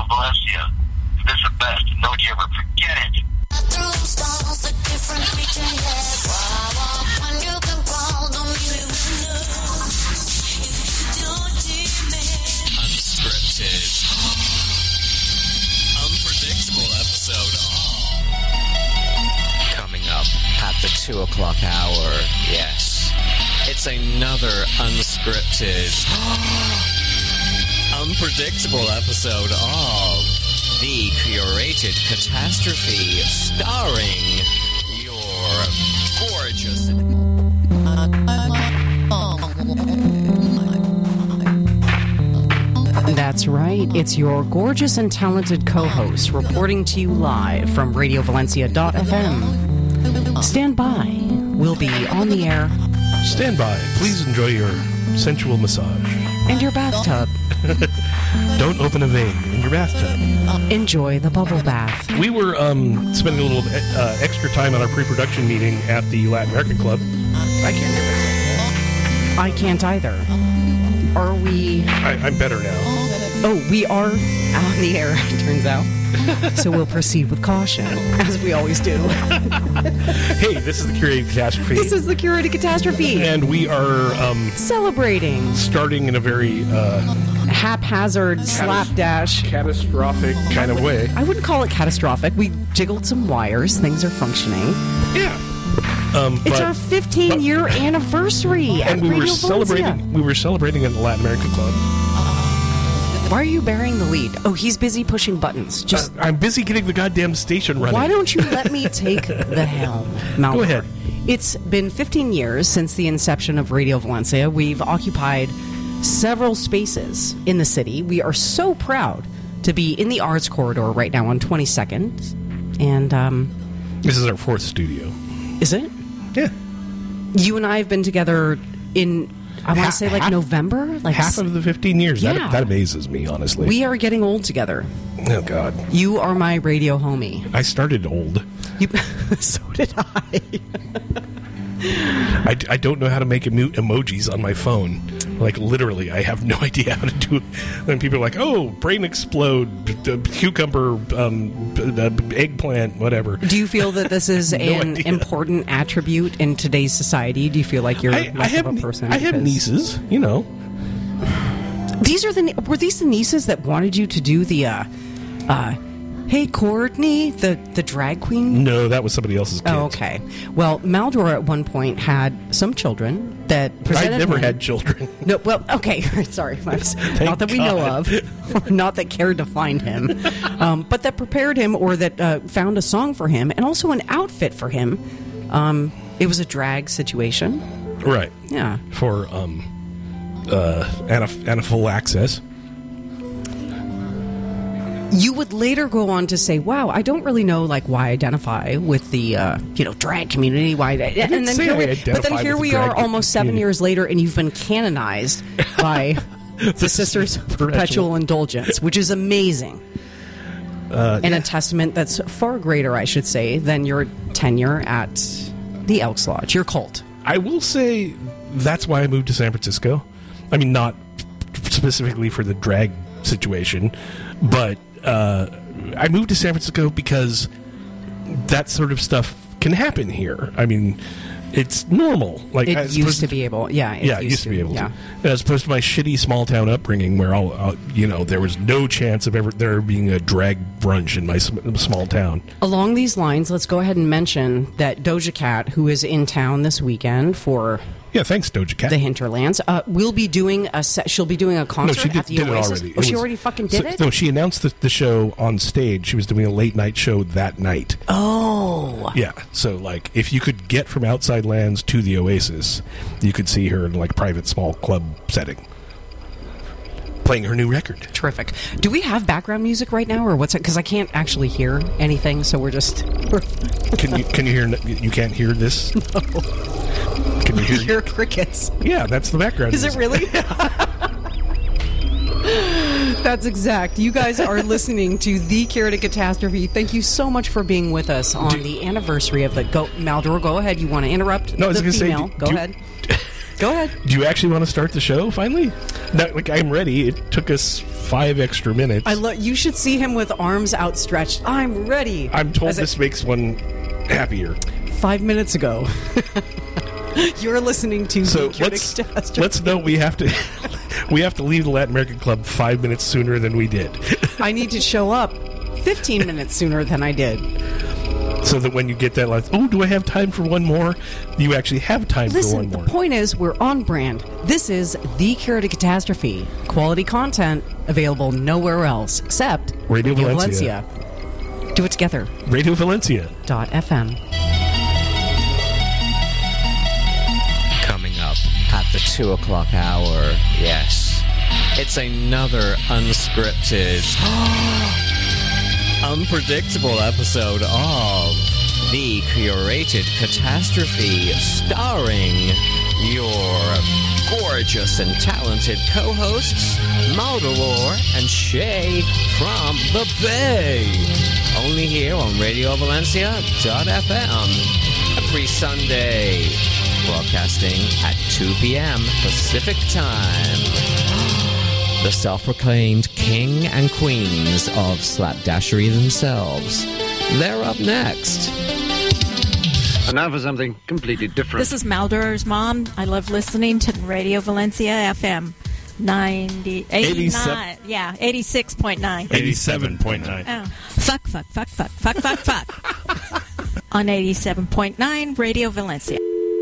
Valencia. This is the best. Don't you ever forget it. Unscripted. Unpredictable episode. Coming up at the 2 o'clock hour. Yes. It's another unscripted, unpredictable episode of The Curated Catastrophe, starring your gorgeous... That's right. It's your gorgeous and talented co-host reporting to you live from RadioValencia.fm. Stand by. We'll be on the air. Stand by. Please enjoy your sensual massage. And your bathtub. Don't open a vein in your bathtub. Enjoy the bubble bath. We were spending a little extra time on our pre-production meeting at the Latin American Club. I can't hear that. I can't either. Are we... I'm better now. Oh, we are on the air, it turns out. So we'll proceed with caution, as we always do. Hey, this is the Curated Catastrophe. This is the Curated Catastrophe. And we are... celebrating. Starting in a very... haphazard, slapdash. Catastrophic kind of way. I wouldn't call it catastrophic. We jiggled some wires. Things are functioning. Yeah. It's our 15-year anniversary and we were celebrating. Valencia. We were celebrating at the Latin American Club. Why are you bearing the lead? Oh, he's busy pushing buttons. Just I'm busy getting the goddamn station running. why don't you let me take the helm, Malcolm? Go ahead. It's been 15 years since the inception of Radio Valencia. We've occupied several spaces in the city. We are so proud to be in the Arts Corridor right now on 22nd. And this is our fourth studio. Is it? Yeah. You and I have been together in, I want to say, like November? Like half of the 15 years. Yeah. That amazes me, honestly. We are getting old together. Oh, God. You are my radio homie. I started old. So did I. I don't know how to make emojis on my phone. Like, literally, I have no idea how to do it. Then people are like, oh, brain explode, cucumber, eggplant, whatever. Do you feel that this is an important attribute in today's society? Do you feel like you're less of a person? I have nieces, you know. Were these the nieces that wanted you to do the, hey, Courtney, the drag queen? No, that was somebody else's kids. Oh, okay. Well, Maldor at one point had some children that presented I never him. had children. No, well, okay. Sorry. Not that we know of. Or not that cared to find him. But that prepared him or that found a song for him and also an outfit for him. It was a drag situation. Right. Yeah. For anaphylaxis. You would later go on to say, "Wow, I don't really know why I identify with the drag community." But then here we are, almost 7 years later, and you've been canonized by the Sisters of Perpetual Indulgence, which is amazing, and a testament that's far greater, I should say, than your tenure at the Elks Lodge, your cult. I will say that's why I moved to San Francisco. I mean, not specifically for the drag situation, but. I moved to San Francisco because that sort of stuff can happen here. I mean, it's normal. Like it used to be able. Yeah, it used to be able to. As opposed to my shitty small town upbringing, where there was no chance of there being a drag brunch in my small town. Along these lines, let's go ahead and mention that Doja Cat, who is in town this weekend for. Yeah, thanks, Doja Cat. The Hinterlands. Will be doing she'll be doing a concert at the Oasis. Already. Oh, she already fucking did it? No, she announced the show on stage. She was doing a late night show that night. Oh. Yeah. So, if you could get from Outside Lands to the Oasis, you could see her in, private small club setting. Playing her new record. Terrific. Do we have background music right now, or what's it? Because I can't actually hear anything, so we're just... Can you hear... You can't hear this? No. Can you hear crickets? Yeah, that's the background. Is it really? That's exact. You guys are listening to The Curated Catastrophe. Thank you so much for being with us on the anniversary of the... Maldor, go ahead. You want to interrupt? No, I was going to say... Go ahead. Go ahead. Do you actually want to start the show finally? No, like, I'm ready. It took us 5 extra minutes. You should see him with arms outstretched. I'm ready. I'm told this makes one happier. 5 minutes ago. You're listening to let's know we have to leave the Latin American Club 5 minutes sooner than we did. I need to show up 15 minutes sooner than I did. So that when you get that, like, oh, do I have time for one more? You actually have time for one more. The point is, we're on brand. This is The Cure to Catastrophe. Quality content available nowhere else except Radio Valencia. Do it together. Radio Valencia. .fm. Coming up at the 2 o'clock hour, yes, it's another unscripted, unpredictable episode of The Curated Catastrophe, starring your gorgeous and talented co-hosts, Maldoror and Shay from the Bay. Only here on RadioValencia.fm every Sunday, broadcasting at 2 p.m. Pacific Time. The self-proclaimed king and queens of slapdashery themselves. They're up next. And now for something completely different. This is Maldoror's mom. I love listening to Radio Valencia FM 89. Yeah, 86.9. 87.9. Oh. Fuck. On 87.9 Radio Valencia.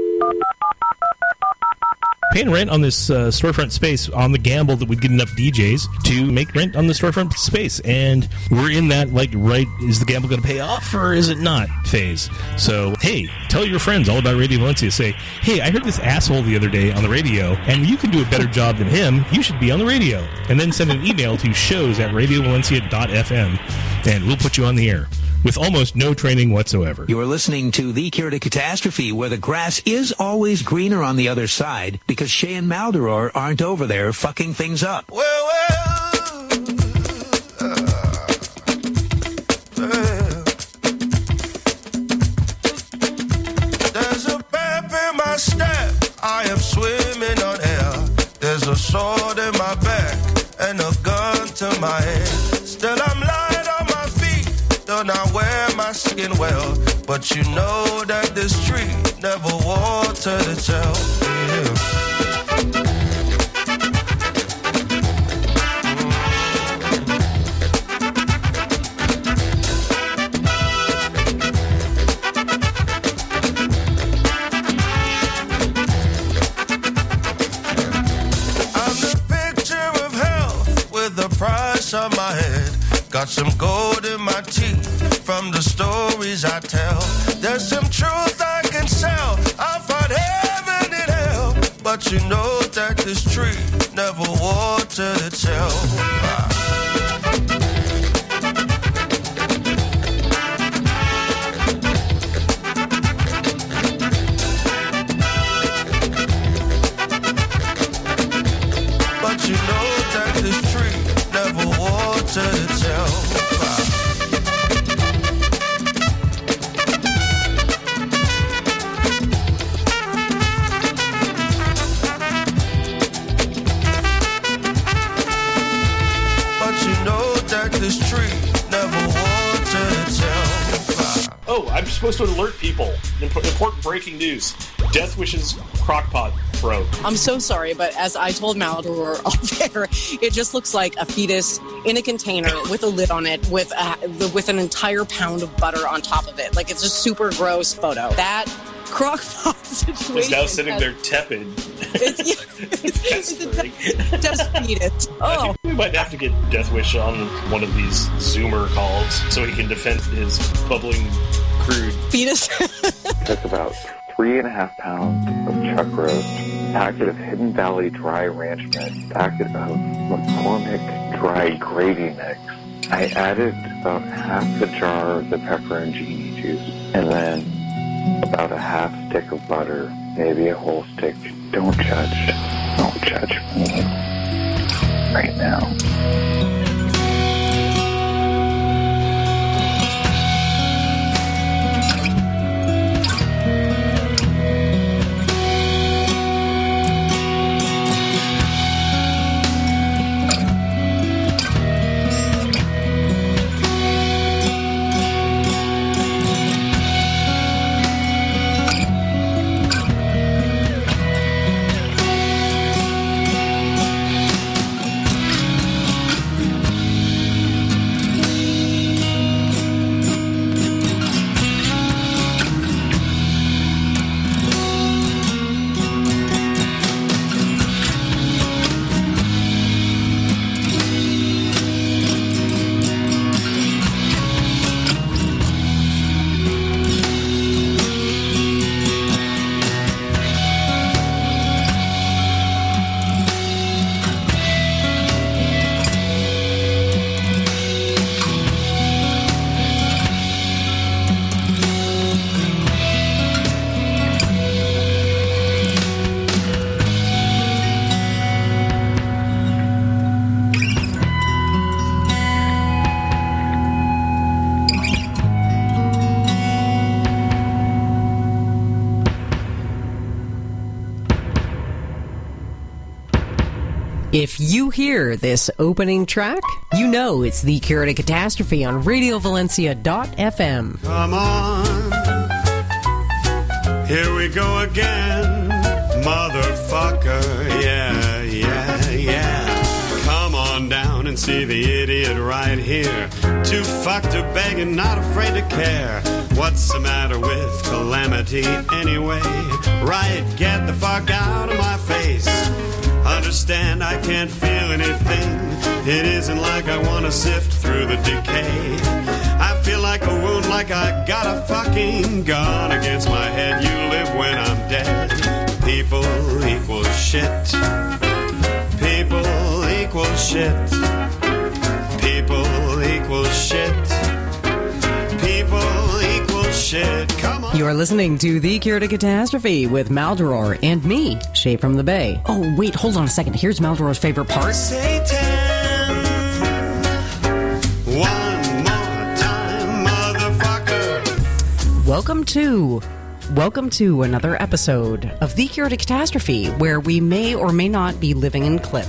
Paying rent on this storefront space on the gamble that we'd get enough DJs to make rent on the storefront space. And we're in that, like, right, is the gamble going to pay off or is it not phase? So, hey, tell your friends all about Radio Valencia. Say, hey, I heard this asshole the other day on the radio, and you can do a better job than him. You should be on the radio. And then send an email to shows@radiovalencia.fm, and we'll put you on the air with almost no training whatsoever. You're listening to The Cure to Catastrophe, where the grass is always greener on the other side, because Shay and Maldoror aren't over there fucking things up. There's a pep in my step, I am swimming on air. There's a sword in my back, and a gun to my head. Still I'm light on my feet, though I wear my skin well. But you know that this street never water the tell. Yeah. I'm the picture of health with a price on my head. Got some gold in my teeth from the stories I tell. There's some truth I can sell. I find heaven in hell. But you know that this tree never watered the tell. But you know that this tree never watered the tell. This tree never watered itself. Oh, I'm supposed to alert people. Important breaking news. Death Wishes Crockpot broke. I'm so sorry, but as I told Maldoror off air, it just looks like a fetus in a container with a lid on it with an entire pound of butter on top of it. Like, it's a super gross photo. That Crockpot situation is now sitting there tepid. It's just fetus. Oh. I think we might have to get Death Wish on one of these Zoomer calls so he can defend his bubbling crude fetus. Took about 3.5 pounds of chuck roast, packet of Hidden Valley dry ranch mix, packet of McCormick dry gravy mix. I added about half the jar of the pepperoncini juice, and then about a half stick of butter, maybe a whole stick. Don't judge. Don't judge me right now. If you hear this opening track, you know it's The Cure to Catastrophe on RadioValencia.fm. Come on, here we go again, motherfucker, yeah, yeah, yeah. Come on down and see the idiot right here. Too fucked to beg and not afraid to care. What's the matter with calamity anyway? Right, get the fuck out of my face. Understand I can't feel anything. It isn't like I want to sift through the decay. I feel like a wound, like I got a fucking gun against my head. You live when I'm dead. People equal shit. People equal shit. People equal shit. People equal shit. Come on. You are listening to The Cure to Catastrophe with Maldoror and me, Shay from the Bay. Oh, wait, hold on a second. Here's Maldoror's favorite part. Satan, one more time, motherfucker. Welcome to another episode of The Cure to Catastrophe, where we may or may not be living in clip.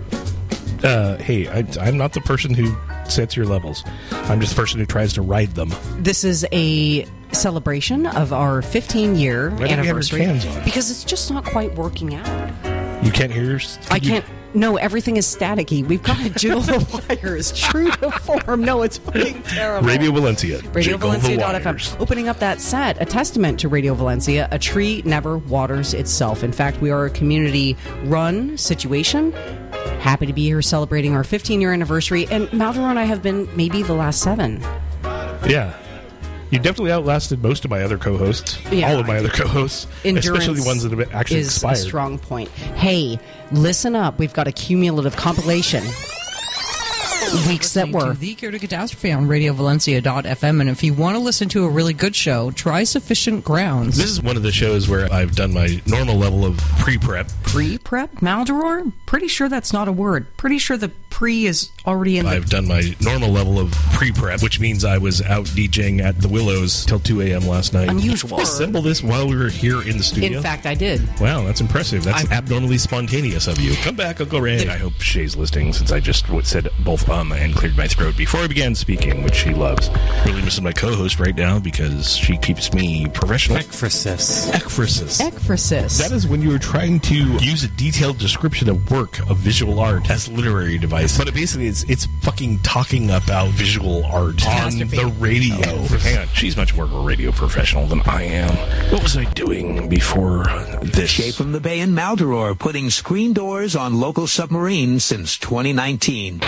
Hey, I'm not the person who sets your levels. I'm just the person who tries to ride them. This is a celebration of our 15-year anniversary. Because it's just not quite working out. You can't hear yours? I can't. No, everything is staticky. We've got to jiggle the wires true to form. No, it's fucking terrible. Radio Valencia. RadioValencia.fm. Opening up that set, a testament to Radio Valencia. A tree never waters itself. In fact, we are a community-run situation. Happy to be here celebrating our 15-year anniversary. And Maldoror and I have been maybe the last 7. Yeah. You definitely outlasted most of my other co-hosts. Yeah, all of my other co-hosts. Especially the ones that have actually expired. Is a strong point. Hey, listen up. We've got a cumulative compilation. Weeks that were. The Cure to Catastrophe on RadioValencia.fm. And if you want to listen to a really good show, try Sufficient Grounds. This is one of the shows where I've done my normal level of pre-prep. Pre-prep? Maldoror? Pretty sure that's not a word. Pretty sure the pre is already in the... I've done my normal level of pre-prep, which means I was out DJing at the Willows till 2 a.m. last night. Unusual. Did you assemble this while we were here in the studio? In fact, I did. Wow, that's impressive. That's abnormally spontaneous of you. Come back, Uncle Ray. I hope Shay's listening, since I just said both and cleared my throat before I began speaking, which she loves. Really missing my co-host right now because she keeps me professional. Ekphrasis. That is when you are trying to use a detailed description of work of visual art as literary device. But basically, it's fucking talking about visual art on the radio. Hang on. She's much more of a radio professional than I am. What was I doing before this? Shay from the Bay and Maldoror putting screen doors on local submarines since 2019.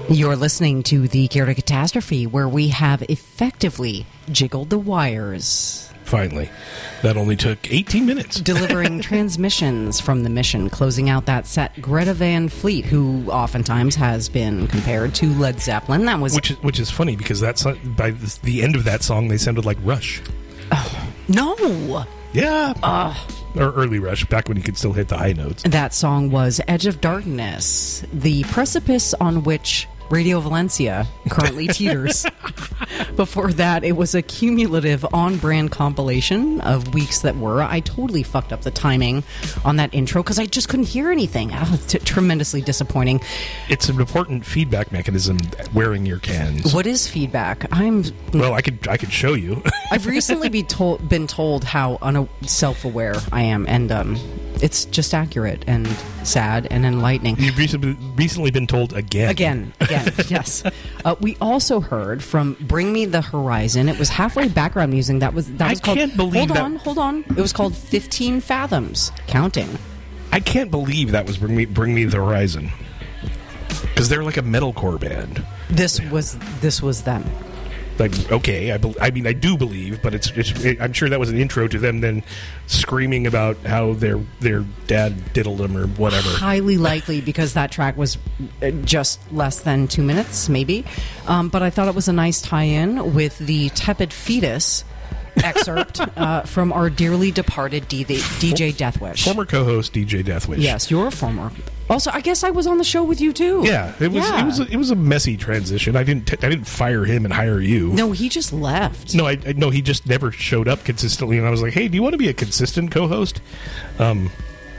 You're listening to the Care to Catastrophe, where we have effectively jiggled the wires. Finally. That only took 18 minutes. Delivering transmissions from the mission. Closing out that set, Greta Van Fleet, who oftentimes has been compared to Led Zeppelin. That was which is funny, because that's by the end of that song, they sounded like Rush. Oh, no! Yeah. Or early Rush, back when you could still hit the high notes. That song was Edge of Darkness, the precipice on which Radio Valencia currently teeters. Before that, it was a cumulative on-brand compilation of weeks that were. I totally fucked up the timing on that intro because I just couldn't hear anything. Tremendously disappointing. It's an important feedback mechanism, wearing your cans. What is feedback? Well, I could show you. I've recently been told how self-aware I am, and it's just accurate and sad and enlightening. You've recently been told again. Again, yes. We also heard from Bring Me the Horizon. It was halfway background music. That was I called... can't believe Hold on. It was called 15 Fathoms. Counting. I can't believe that was Bring Me the Horizon. Because they're like a metalcore band. This was them. Like, okay, I mean, I do believe, but I'm sure that was an intro to them then screaming about how their dad diddled them or whatever. Highly likely, because that track was just less than 2 minutes, maybe. But I thought it was a nice tie-in with the Tepid Fetus excerpt from our dearly departed DJ Deathwish. Former co-host DJ Deathwish. Yes, you're a former. Also, I guess I was on the show with you too. Yeah, it was a messy transition. I didn't fire him and hire you. No, he just left. No, no, he just never showed up consistently, and I was like, "Hey, do you want to be a consistent co-host?" And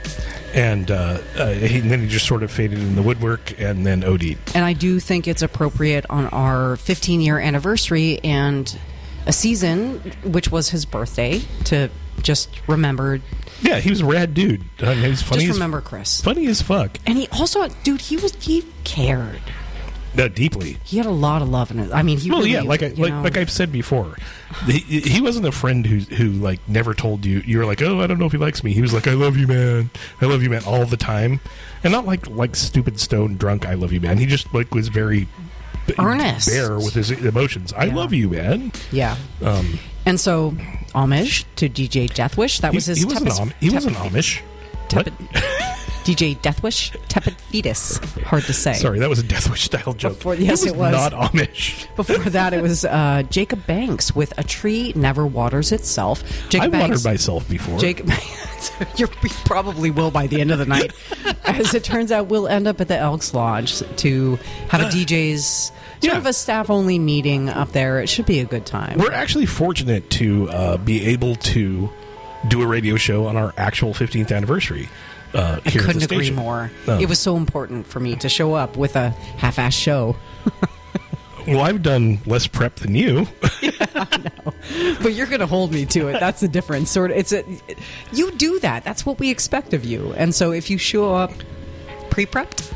then he just sort of faded in the woodwork and then OD'd. And I do think it's appropriate on our 15-year anniversary and a season, which was his birthday, to just remember. Yeah, he was a rad dude. He was funny. Just remember Chris. Funny as fuck. And he also, dude, he cared. Deeply. He had a lot of love in it. I mean, he really, yeah, like I've said before, he wasn't a friend who like never told you. You were like, oh, I don't know if he likes me. He was like, I love you, man. I love you, man, all the time, and not like stupid stone drunk. I love you, man. He just like was very earnest, bare with his emotions. I love you, man. Yeah. And so, homage to DJ Deathwish. That was his. He wasn't Amish. Tepid, DJ Deathwish, Tepid Fetus. Hard to say. Sorry, that was a Deathwish style joke. Yes, it was not Amish. Before that, it was Jacob Banks with A Tree Never Waters Itself. I've watered myself before. Jacob, you probably will by the end of the night. As it turns out, we'll end up at the Elks Lodge to have a DJ's sort of a staff-only meeting up there. It should be a good time. We're actually fortunate to be able to do a radio show on our actual 15th anniversary. I couldn't agree more. It was so important for me to show up with a half-assed show. Well, I've done less prep than you. Yeah, I know. But you're going to hold me to it. That's the difference. You do that. That's what we expect of you. And so if you show up pre-prepped,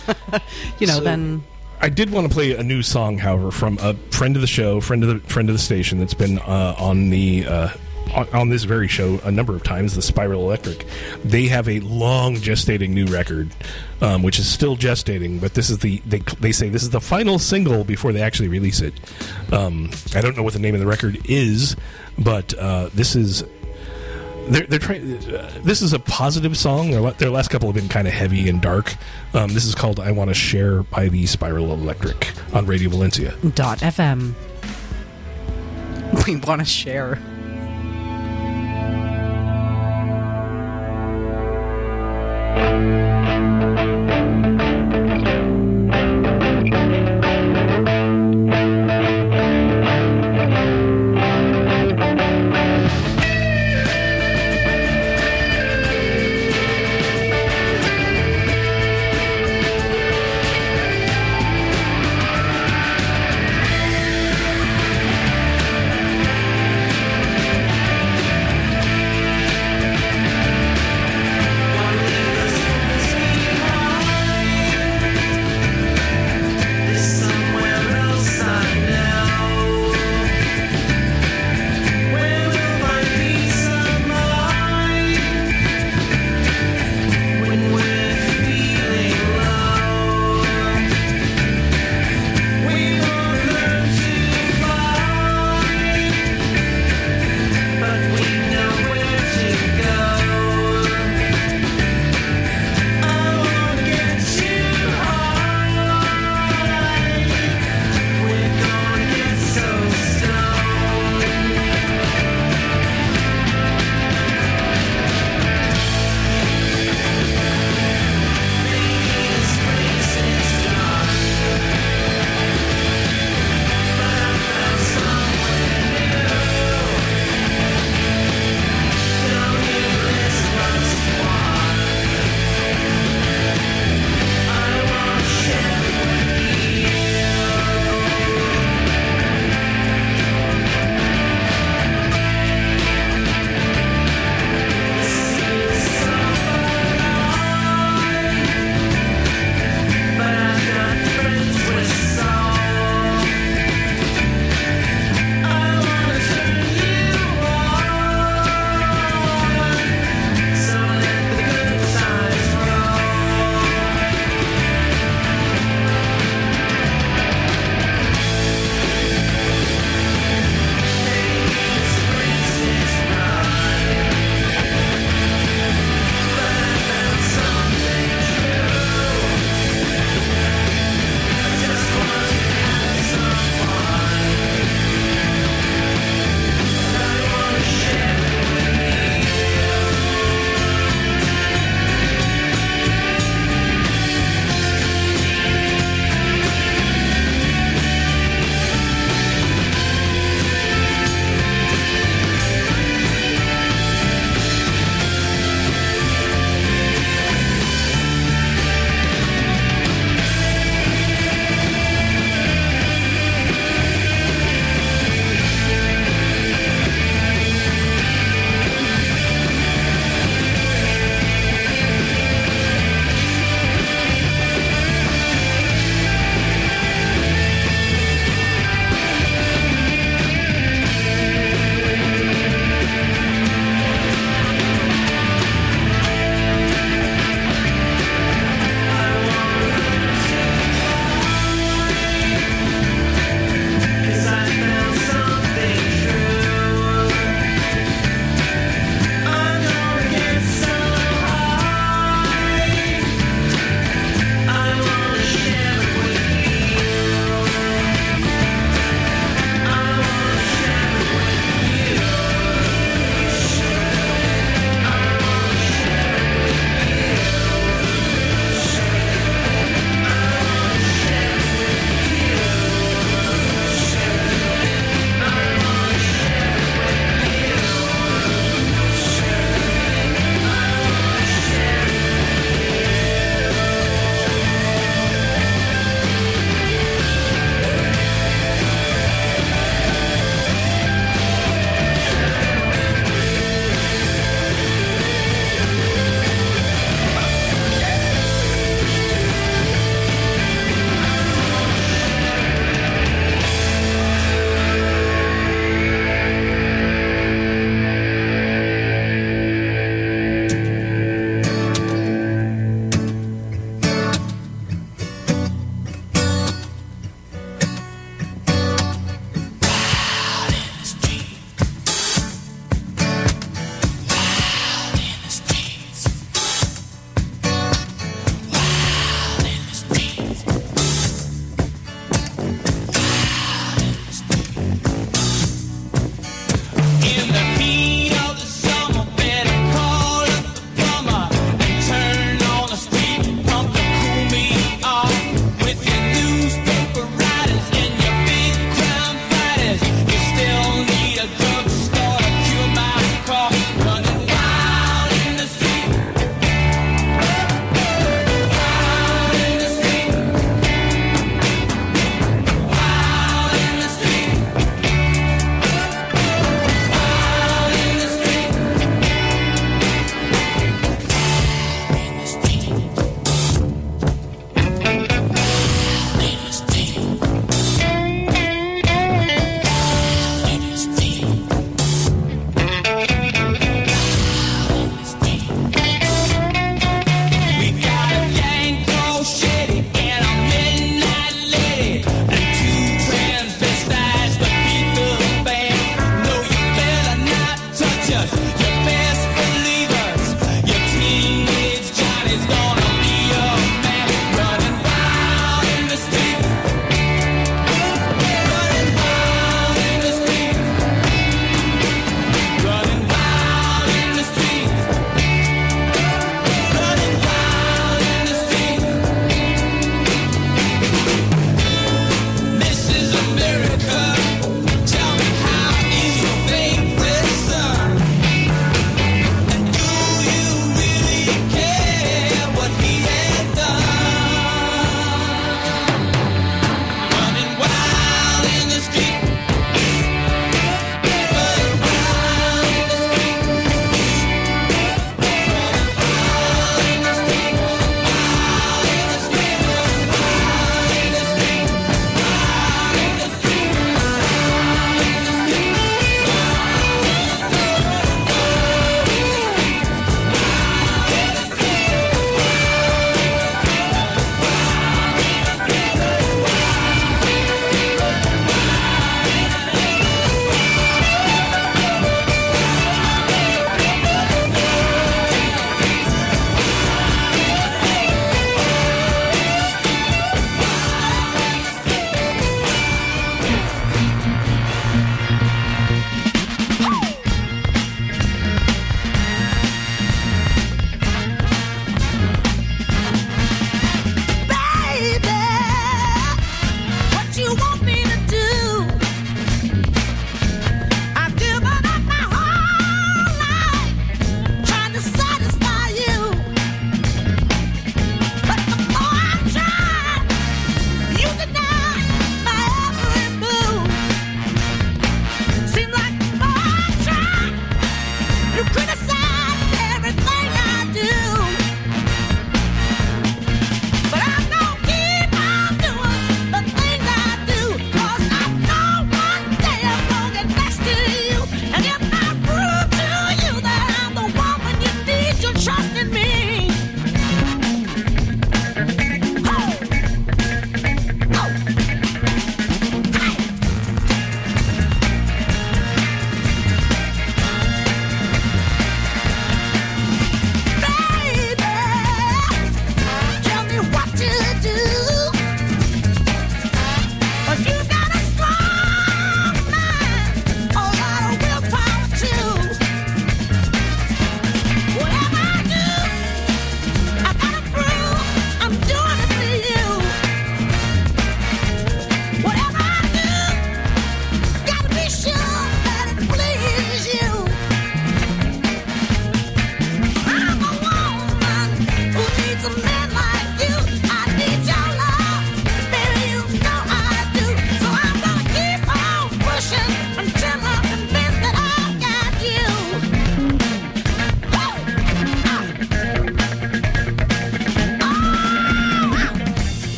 then... I did want to play a new song, however, from a friend of the show, friend of the station that's been on this very show a number of times, the Spiral Electric. They have a long gestating new record, which is still gestating, but this is they say this is the final single before they actually release it. I don't know what the name of the record is, but this is they're trying. This is a positive song. Their last couple have been kind of heavy and dark. This is called "I Want to Share" by the Spiral Electric on Radio Valencia. .fm. We want to share.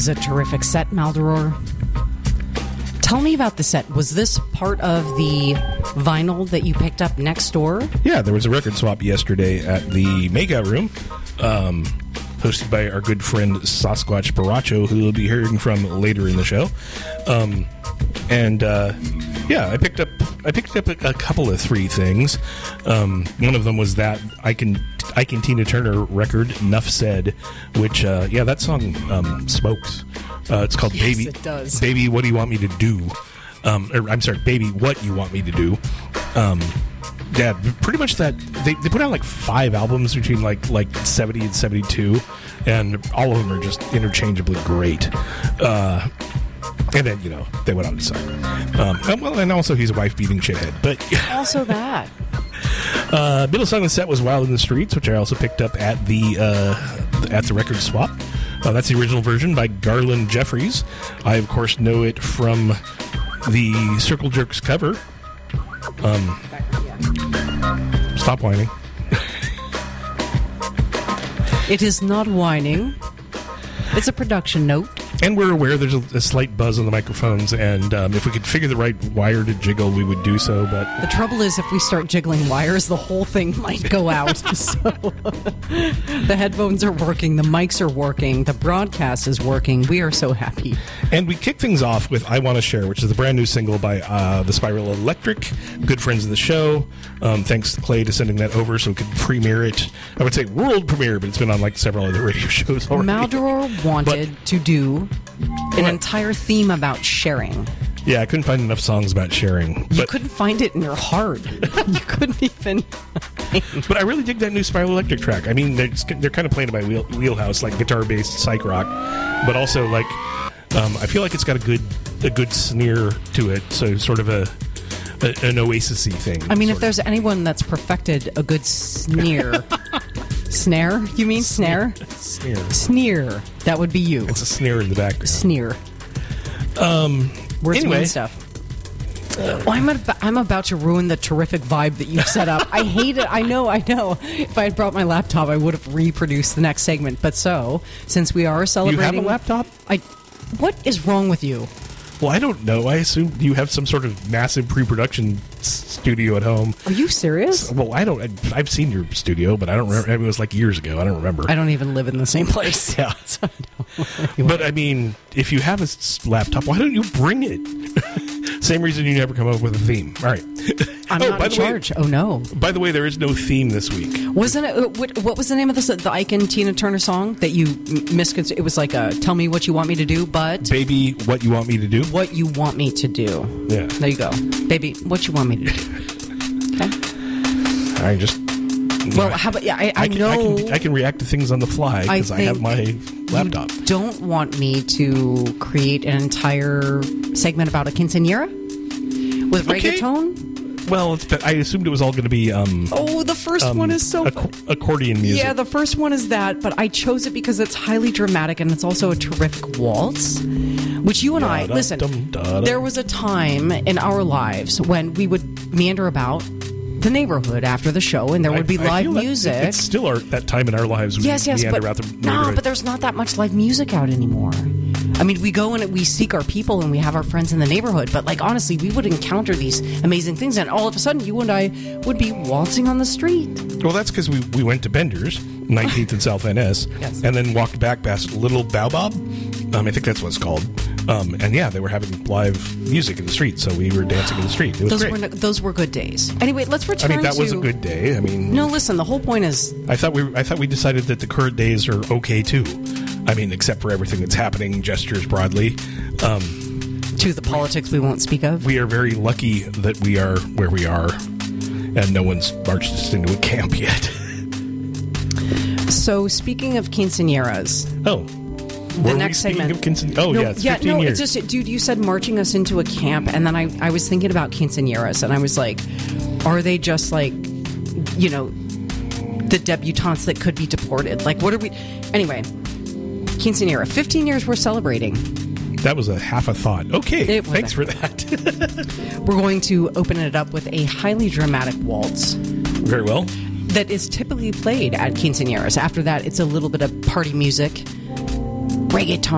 a terrific set, Maldoror. Tell me about the set. Was this part of the vinyl that you picked up next door? Yeah, there was a record swap yesterday at the Makeout Room, hosted by our good friend Sasquatch Baracho, who we'll be hearing from later in the show. I picked up a couple of three things. One of them was that Ike and Tina Turner record, Nuff Said, which that song smokes. It's called Baby. It does. Baby, What Do You Want Me to Do? Baby, What You Want Me to Do? Pretty much that. They put out like 5 albums between like 70 and 72, and all of them are just interchangeably great. And then, they went on to sign. And also he's a wife-beating shithead. But also that. Middle song of the set was Wild in the Streets, which I also picked up at the record swap. That's the original version by Garland Jeffries. I, of course, know it from the Circle Jerks cover. Stop whining. It is not whining. It's a production note. And we're aware there's a slight buzz on the microphones, and if we could figure the right wire to jiggle, we would do so. But the trouble is, if we start jiggling wires, the whole thing might go out. So the headphones are working, the mics are working, the broadcast is working. We are so happy. And we kick things off with I Want to Share, which is the brand new single by the Spiral Electric, good friends of the show. Thanks to Clay to sending that over so we could premiere it. I would say world premiere, but it's been on like several other radio shows already. Maldoror wanted to do an entire theme about sharing. Yeah, I couldn't find enough songs about sharing. You couldn't find it in your heart. You couldn't even. But I really dig that new Spiral Electric track. I mean, they're kind of playing in my wheelhouse, like guitar-based psych rock, but also like I feel like it's got a good sneer to it. So sort of an Oasis-y thing. I mean, if there's anyone that's perfected a good sneer. Snare? You mean snare? Sneer. That would be you. It's a sneer in the background. Sneer. Words mean stuff. I'm about to ruin the terrific vibe that you've set up. I hate it. I know. If I had brought my laptop, I would have reproduced the next segment. But since we are celebrating... You have a laptop? What is wrong with you? Well, I don't know. I assume you have some sort of massive pre-production studio at home. Are you serious? Well, I don't. I've seen your studio, but I don't remember. It was like years ago. I don't remember. I don't even live in the same place. Yeah. But I mean, if you have a laptop, why don't you bring it? Same reason you never come up with a theme. All right. I'm not in charge. Oh, no. By the way, there is no theme this week. Wasn't it? What was the name of the Ike and Tina Turner song that you misconstrued? It was like Tell Me What You Want Me to Do, but... Baby, What You Want Me to Do? What You Want Me to Do. Yeah. There you go. Baby, What You Want Me to Do. Okay? All right, just... Well, how about... Yeah, I know... I can react to things on the fly because I have my laptop. You don't want me to create an entire segment about a quinceañera? With reggaeton? Well, I assumed it was all going to be... the first one is so... accordion music. Yeah, the first one is that, but I chose it because it's highly dramatic and it's also a terrific waltz, which you and I... Listen, there was a time in our lives when we would meander about the neighborhood after the show, and there would be live music. It's still that time in our lives. Yes, but there's not that much live music out anymore. I mean, we go and we seek our people and we have our friends in the neighborhood, but like honestly, we would encounter these amazing things, and all of a sudden, you and I would be waltzing on the street. Well, that's because we went to Bender's, 19th and South NS, yes. And then walked back past Little Baobab. I think that's what it's called. And yeah, they were having live music in the street, so we were dancing in the street. It was great. Those were good days. Anyway, let's return. I mean, that was a good day. I mean, no, listen. The whole point is, I thought we decided that the current days are okay too. I mean, except for everything that's happening, gestures broadly. To the politics we won't speak of. We are very lucky that we are where we are, and no one's marched us into a camp yet. So, speaking of quinceañeras. Oh. The next segment. It's 15 years. It's just, dude, you said marching us into a camp, and then I was thinking about quinceañeras, and I was like, are they just like, the debutantes that could be deported? Like, what are we... Anyway, quinceañera. 15 years we're celebrating. That was a half a thought. Okay, thanks for that. We're going to open it up with a highly dramatic waltz. Very well. That is typically played at quinceañeras. After that, it's a little bit of party music. Reggaeton.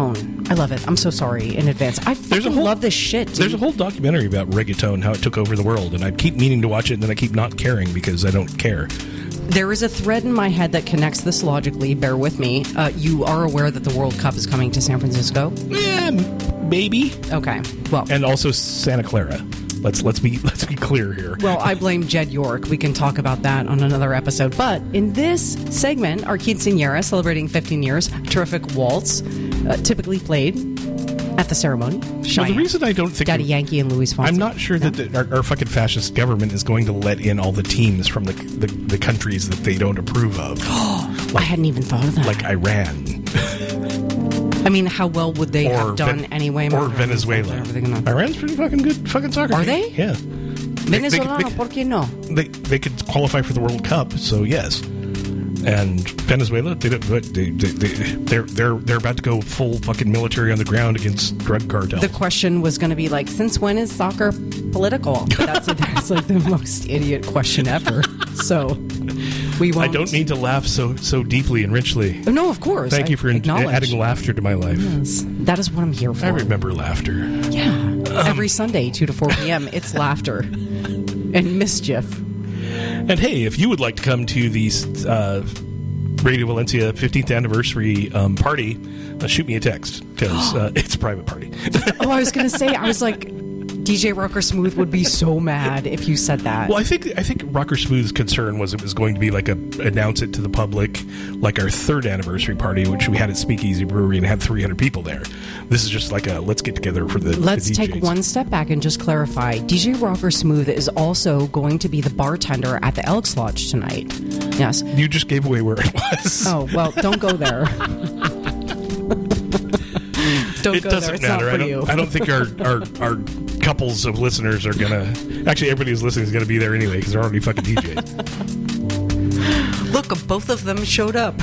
I love it. I'm so sorry in advance. I love this shit, dude. There's a whole documentary about reggaeton, how it took over the world, and I keep meaning to watch it, and then I keep not caring because I don't care. There is a thread in my head that connects this logically. Bear with me. You are aware that the World Cup is coming to San Francisco? Yeah, maybe. Okay. Well, and also Santa Clara. Let's be clear here. Well, I blame Jed York. We can talk about that on another episode. But in this segment, our quinceañera celebrating 15 years, terrific waltz, typically played at the ceremony. Well, the reason I don't think Daddy Yankee and Louis Fonsi. I'm not sure that our fucking fascist government is going to let in all the teams from the countries that they don't approve of. I hadn't even thought of that. Like Iran. I mean, how well would they have done anyway? Or Venezuela. Iran's pretty fucking good fucking soccer Are team. they? Yeah. Venezuela, ¿por qué no? They could qualify for the World Cup, so yes. And Venezuela, they're about to go full fucking military on the ground against drug cartels. The question was going to be like, since when is soccer political? But that's like the most idiot question ever. So we won't. I don't need to laugh so deeply and richly. No, of course. Thank you for adding laughter to my life. Yes, that is what I'm here for. I remember laughter. Yeah, every Sunday, 2 to 4 p.m. It's laughter and mischief. And hey, if you would like to come to the Radio Valencia 15th anniversary party, shoot me a text because it's a private party. I was going to say, I was like, DJ Rocker Smooth would be so mad if you said that. Well, I think Rocker Smooth's concern was it was going to be like announce it to the public, like our 3rd anniversary party, which we had at Speakeasy Brewery and had 300 people there. This is just like let's get together for the Let's the take one step back and just clarify. DJ Rocker Smooth is also going to be the bartender at the Elks Lodge tonight. Yes. You just gave away where it was. Oh, well, don't go there. It doesn't matter. I don't think our couples of listeners are gonna. Actually, everybody who's listening is gonna be there anyway because they're already fucking DJs. Look, both of them showed up.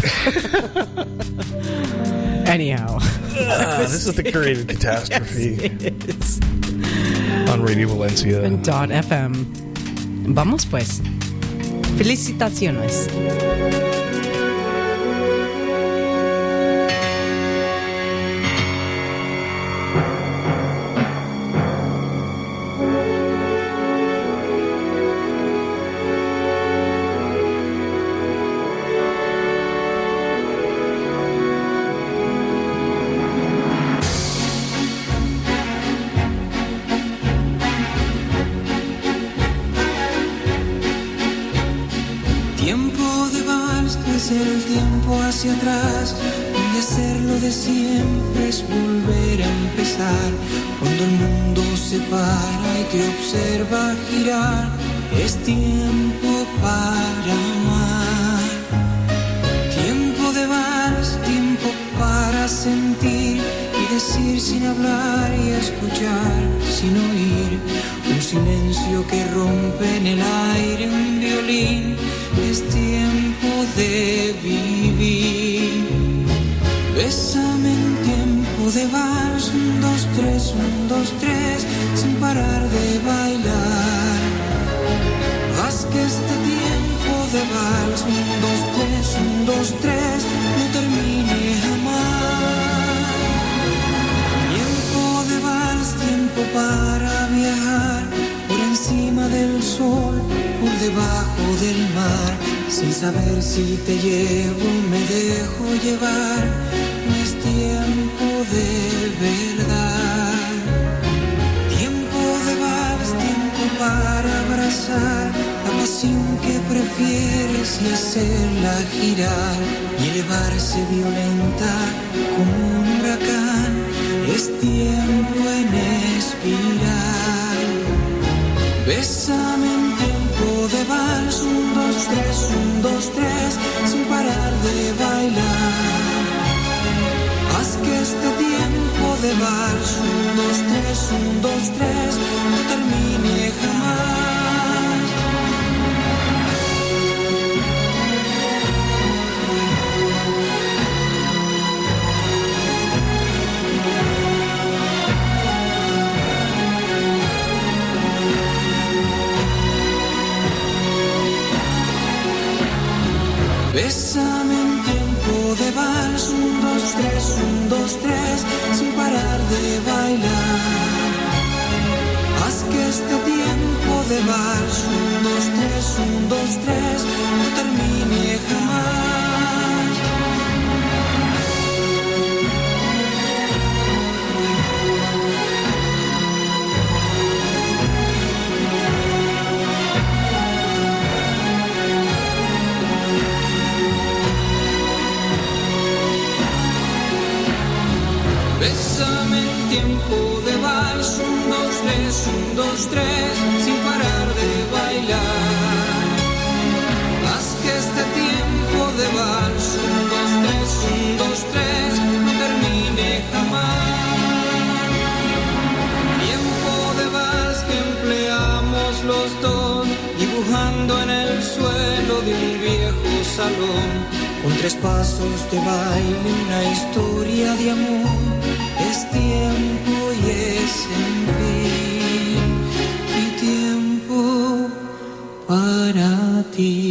Anyhow, this is the curated catastrophe. Yes, it is. On Radio Valencia. .fm. Vamos pues. Felicitaciones. Hacia atrás y hacerlo de siempre es volver a empezar. Cuando el mundo se para y te observa girar, es tiempo para amar. Tiempo de vals, tiempo para sentir y decir sin hablar y escuchar sin oír. Un silencio que rompe en el aire un violín. Es tiempo de vivir. Bésame en tiempo de vals, 1, 2, 3, 1, 2, 3, sin parar de bailar. Haz que este tiempo de vals, 1, 2, 3, 1, 2, 3, no termine jamás. Tiempo de vals, tiempo para viajar por encima del sol, por debajo del mar, sin saber si te llevo, me dejo llevar, no es tiempo de verdad. Tiempo de vals, tiempo para abrazar la pasión que prefieres y hacerla girar y elevarse violenta como un huracán, es tiempo en espiral. Bésame en tiempo de vals, 1, 2, 3, 1, 2, 3, sin parar de bailar. Haz que este tiempo de vals, 1, 2, 3, 1, 2, 3, no termine jamás. Bésame en tiempo de vals, 1, 2, 3, 1, 2, 3, sin parar de bailar. Haz que este tiempo de vals, 1, 2, 3, 1, 2, 3, no termine jamás. Bésame en tiempo de vals, 1, 2, 3, 1, 2, 3, sin parar de bailar. Haz que este tiempo de vals, 1, 2, 3, 1, 2, 3, no termine jamás. Tiempo de vals que empleamos los dos, dibujando en el suelo de un viejo salón, con 3 pasos de baile, una historia de amor. Es tiempo y es en fin, y tiempo para ti.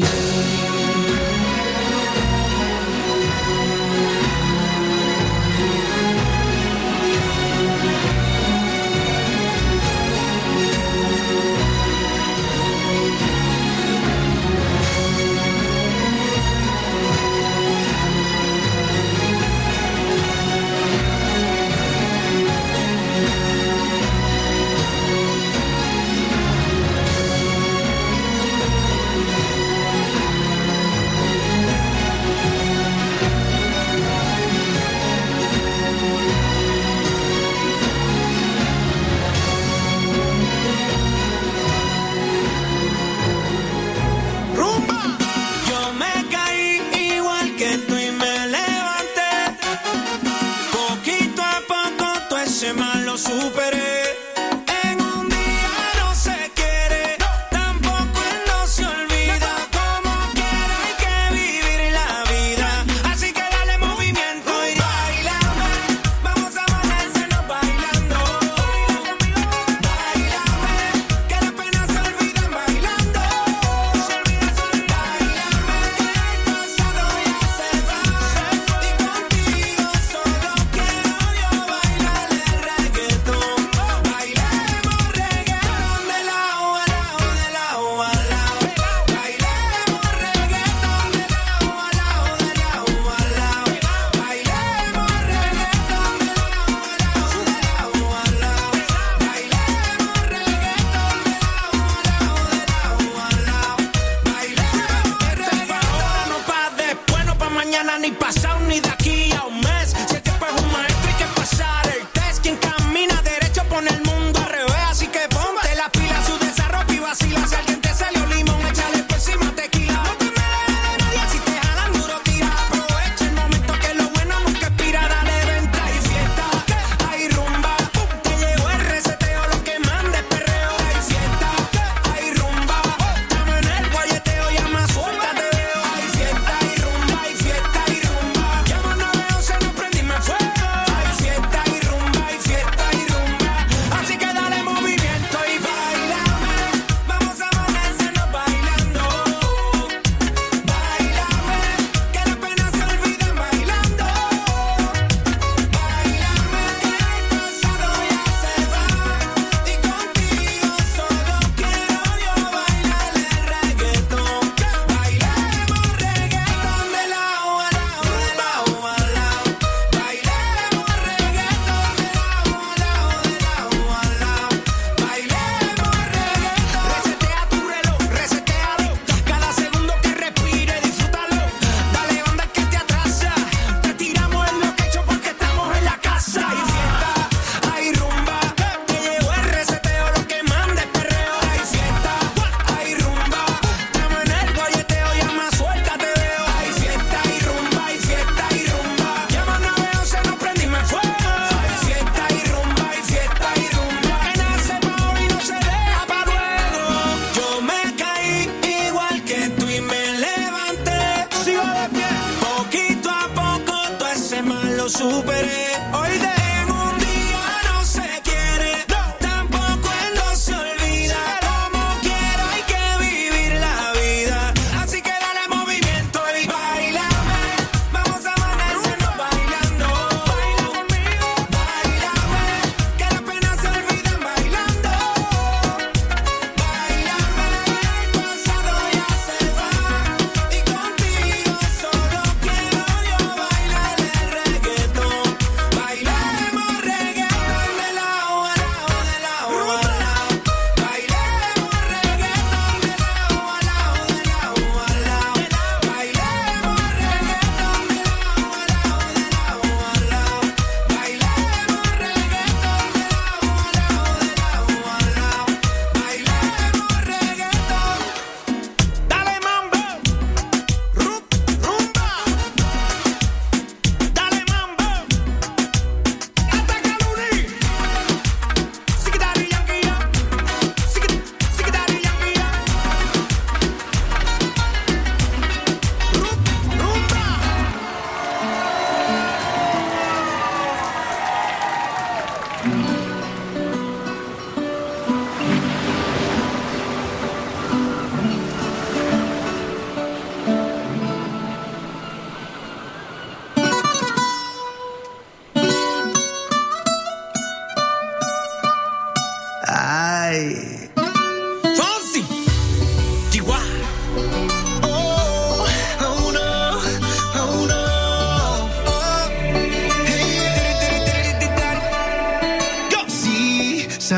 superé. Hoy de un día no se quiere, tampoco él no se olvida. Como quiera hay que vivir la vida. Así que dale movimiento y bailame. Vamos a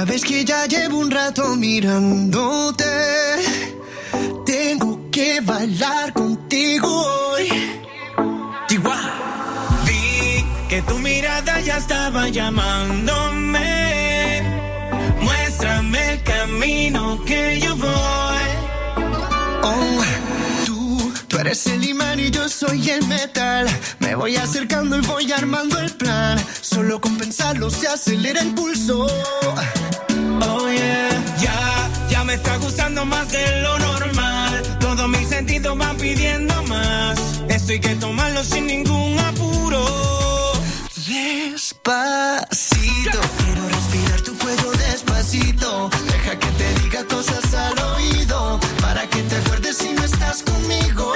Sabes que ya llevo un rato mirándote. Tengo que bailar contigo hoy. Chihuahua. Vi que tu mirada ya estaba llamándome. Muéstrame el camino que yo voy. Oh, tú eres el imán y yo soy el metal. Me voy acercando y voy armando el plan. Solo con pensarlo se acelera el pulso. Oh yeah, ya me está gustando más de lo normal. Todos mis sentidos van pidiendo más. Esto hay que tomarlo sin ningún apuro. Despacito, quiero respirar tu cuello despacito. Deja que te diga cosas al oído, para que te acuerdes si no estás conmigo.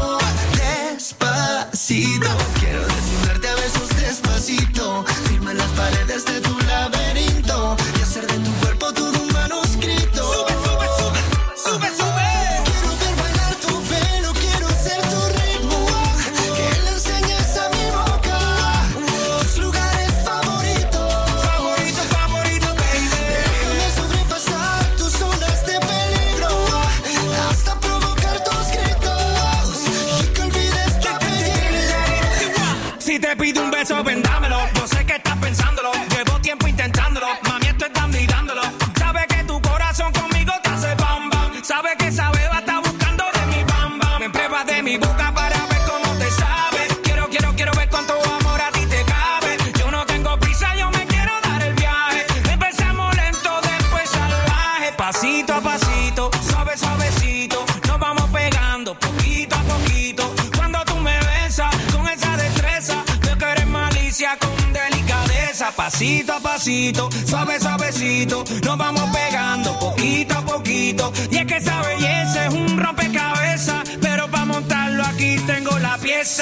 Despacito, quiero desnudarte a besos despacito. Firma las paredes de tu laberinto y hacer de tu cuerpo todo un manuscrito. Sube, sube, sube, sube, sube. Quiero ver bailar tu pelo, quiero ser tu ritmo. Que le enseñes a mi boca tus lugares favoritos. Favorito, favorito, baby. Déjame sobrepasar tus zonas de peligro hasta provocar tus gritos y que olvides tu apellido. Si te pido un beso, vendámelo. Yo sé que estás pensándolo. Llevo tiempo intentándolo. Mami, esto están mirándolo. Sabe que tu corazón conmigo te hace bam bam. Sabe que esa beba está buscando de mi bam bam. Me pruebas de mi boca para ver cómo te sabe. Quiero ver cuánto amor a ti te cabe. Yo no tengo prisa, yo me quiero dar el viaje. Empezamos lento, después salvaje. Pasito a pasito, suave, suavecito. Nos vamos pegando poquito a poquito. Cuando tú me besas con esa destreza, veo que eres malicia con delicadeza. Pasito a pasito, suave, suavecito. Nos vamos pegando poquito a poquito. Y es que esa belleza es un rompecabezas, pero para montarlo aquí tengo la pieza.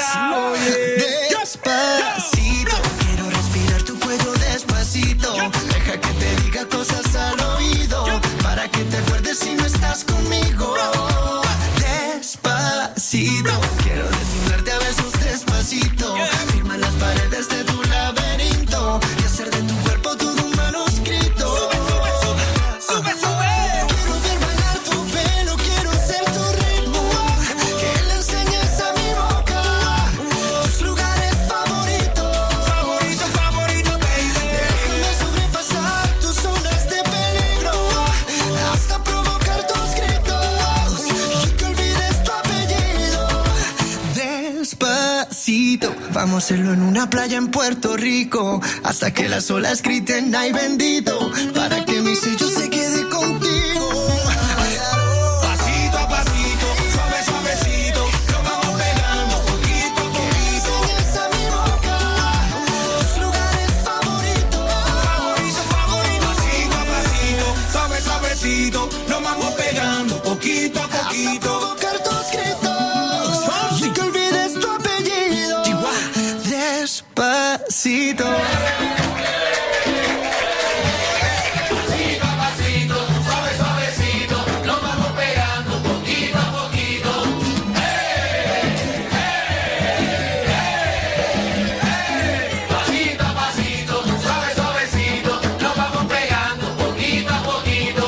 Despacito, quiero respirar tu cuello despacito. Deja que te diga cosas al oído, para que te acuerdes si no estás conmigo. Despacito, quiero desnudarte a besos despacito. Firma las paredes de tu laberinto y hacer de tu cuerpo todo un manuscrito. Sube, sube, sube, sube, sube. Quiero ver bailar tu pelo, quiero ser tu ritmo. Que le enseñes a mi boca tus lugares favoritos. Favorito, favorito, baby. Déjame sobrepasar tus zonas de peligro hasta provocar tus gritos y que olvides tu apellido. Despacito, vamos a hacerlo en una playa en Puerto Rico hasta que las olas griten ay bendito, para que mi sello se quede contigo. Pasito a pasito, suave, suavecito. Nos vamos pegando poquito a poquito. Enseñas a mi boca tus lugares favoritos. Favorito, favorito. Pasito a pasito, suave, suavecito. Nos vamos pegando poquito a Hasta poquito. provocar tus gritos y que olvides tu apellido. Despacito. Pasito a pasito, suave, suavecito. Nos vamos pegando poquito a poquito. Pasito a pasito, suave, suavecito. Nos vamos pegando poquito a poquito.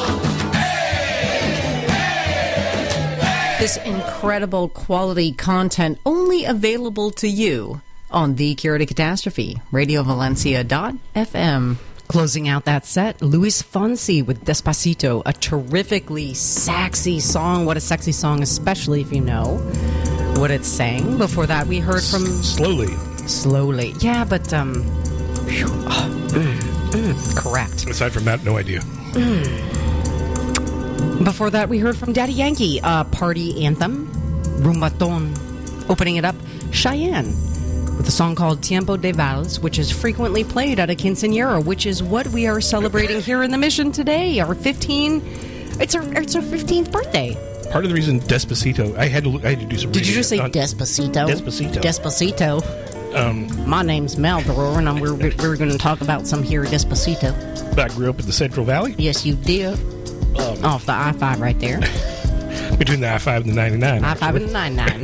This incredible quality content only available to you on The Cure to Catastrophe, RadioValencia.fm. Closing out that set, Luis Fonsi with Despacito, a terrifically sexy song. What a sexy song, especially if you know what it's saying. Before that, we heard from... Slowly. Yeah, but, correct. Aside from that, no idea. Before that, we heard from Daddy Yankee, a party anthem, Rumbaton. Opening it up, Cheyenne, with a song called Tiempo de Vals, which is frequently played at a quinceañera, which is what we are celebrating here in the Mission today. It's our 15th birthday. Part of the reason Despacito, I had to do some reading. Did you just say Despacito? Despacito. Despacito. My name's Mel Brewer, and we're going to talk about some here Despacito. I grew up in the Central Valley. Yes, you did. Off the I-5 right there. Between the I-5 and the 99. I-5 and the 99.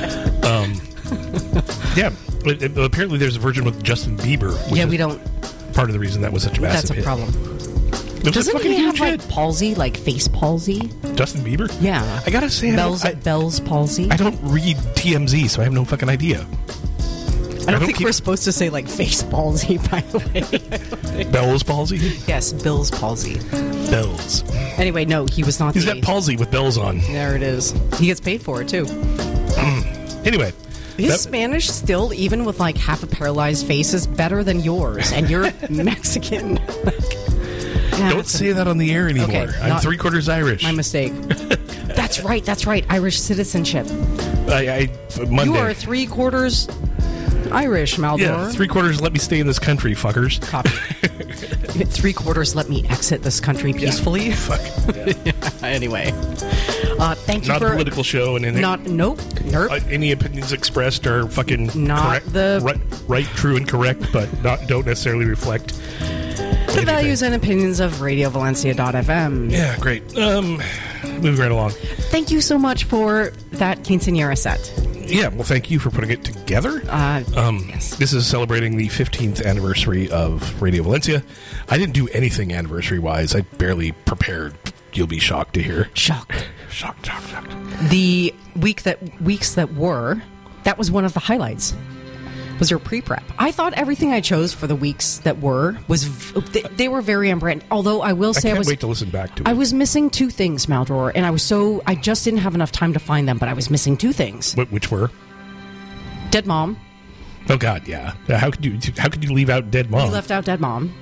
Yeah. Apparently there's a version with Justin Bieber. Yeah, we don't part of the reason that was such a massive That's a hit. problem. It was Doesn't a fucking he have huge like hit. palsy, like face palsy? Justin Bieber? Yeah. I gotta say, Bell's palsy. I don't read TMZ, so I have no fucking idea. I don't think we're supposed to say like face palsy, by the way. Bell's palsy? Yes, Bill's palsy. Bells. Anyway, no, he was not. He's got palsy with bells on. There it is. He gets paid for it too. Anyway. His Spanish still, even with like half a paralyzed face, is better than yours, and you're Mexican. Don't say that on the air anymore. Okay, I'm 3/4 Irish. My mistake. That's right. Irish citizenship. Monday. You are 3/4 Irish, Maldor. Yeah, 3/4 let me stay in this country, fuckers. Copy. 3/4 let me exit this country peacefully. Yeah, fuck. Yeah. Anyway. Thank you not for... a political show and anything. Nope. Any opinions expressed are fucking not correct, right, true, and correct, but don't necessarily reflect the values and opinions of RadioValencia.fm. Yeah, great. Moving right along. Thank you so much for that quinceañera set. Yeah, well, thank you for putting it together. Yes. This is celebrating the 15th anniversary of Radio Valencia. I didn't do anything anniversary-wise. I barely prepared. You'll be shocked to hear. Shocked. The weeks that were, that was one of the highlights. Was your pre-prep. I thought everything I chose for the weeks that were they were very on brand. Although I will say I can't wait to listen back to it. I was missing two things, Maldor, and I just didn't have enough time to find them, but I was missing two things. Which were? Dead Mom. Oh God, yeah. How could you leave out Dead Mom? You left out Dead Mom.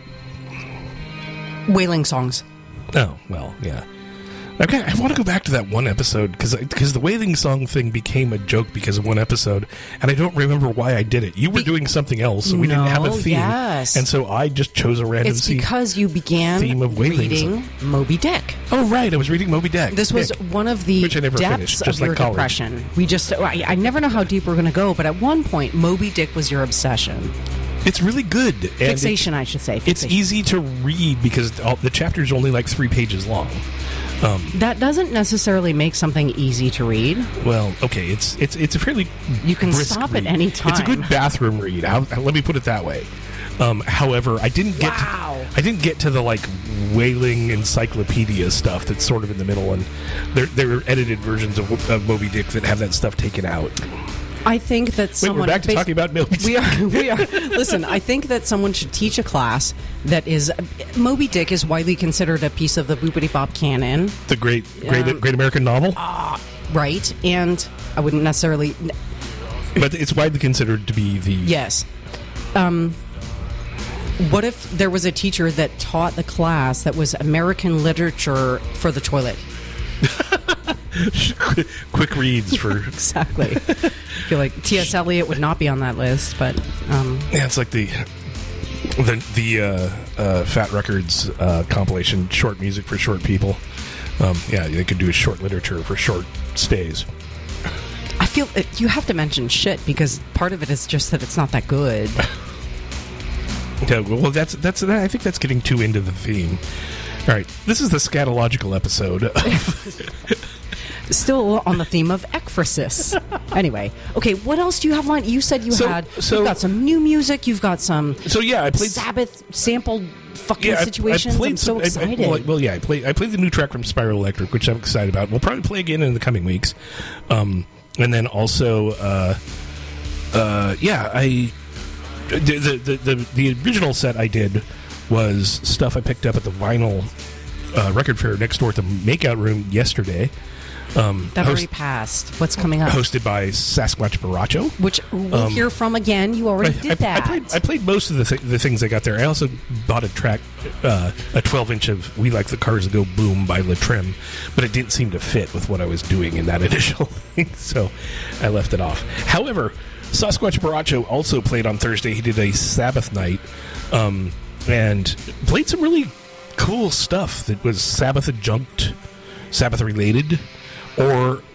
Wailing songs. Oh, well, yeah. Okay, I want to go back to that one episode because the wailing song thing became a joke because of one episode, and I don't remember why I did it. You were doing something else, so we didn't have a theme, yes. And so I just chose a random It's because you began theme of reading Moby Dick. Oh, right, I was reading Moby Dick. This was one of the which I never depths finished, of just your like college. depression. I never know how deep we're going to go, but at one point, Moby Dick was your obsession. It's really good. Fixation, I should say. It's easy to read because the chapter's only like 3 pages long. That doesn't necessarily make something easy to read. Well, okay, it's a fairly you can brisk stop read. at any time. It's a good bathroom read. Let me put it that way. However, I didn't get to the like whaling encyclopedia stuff that's sort of in the middle, and there are edited versions of Moby Dick that have that stuff taken out. I think that someone... Wait, we're back to talking about Moby Dick. We are. Listen, I think that someone should teach a class that is... Moby Dick is widely considered a piece of the Boopity Bop canon. The great American novel? Right, and I wouldn't necessarily... But it's widely considered to be the... Yes. What if there was a teacher that taught the class that was American literature for the toilet? Quick reads for exactly. I feel like T.S. Eliot would not be on that list, but yeah, it's like the Fat Records compilation, short music for short people. Yeah, they could do a short literature for short stays. I feel you have to mention shit because part of it is just that it's not that good. Yeah, well, that's. I think that's getting too into the theme. All right, this is the scatological episode. Still on the theme of ekphrasis. Anyway, okay, what else do you have on? You said you've got some new music. You've got some. So yeah, I played Sabbath sample fucking situations. I'm so excited. I played the new track from Spiral Electric, which I'm excited about. We'll probably play again in the coming weeks, and then also, the original set I did was stuff I picked up at the vinyl record fair next door at the Makeout Room yesterday. That already passed. What's coming up? Hosted by Sasquatch Baracho. Which we'll hear from again. You already did that. I played most of the things I got there. I also bought a track, a 12-inch of We Like the Cars That Go Boom by La Trim, but it didn't seem to fit with what I was doing in that initial thing, so I left it off. However, Sasquatch Baracho also played on Thursday. He did a Sabbath night and played some really cool stuff that was Sabbath adjunct, Sabbath related, or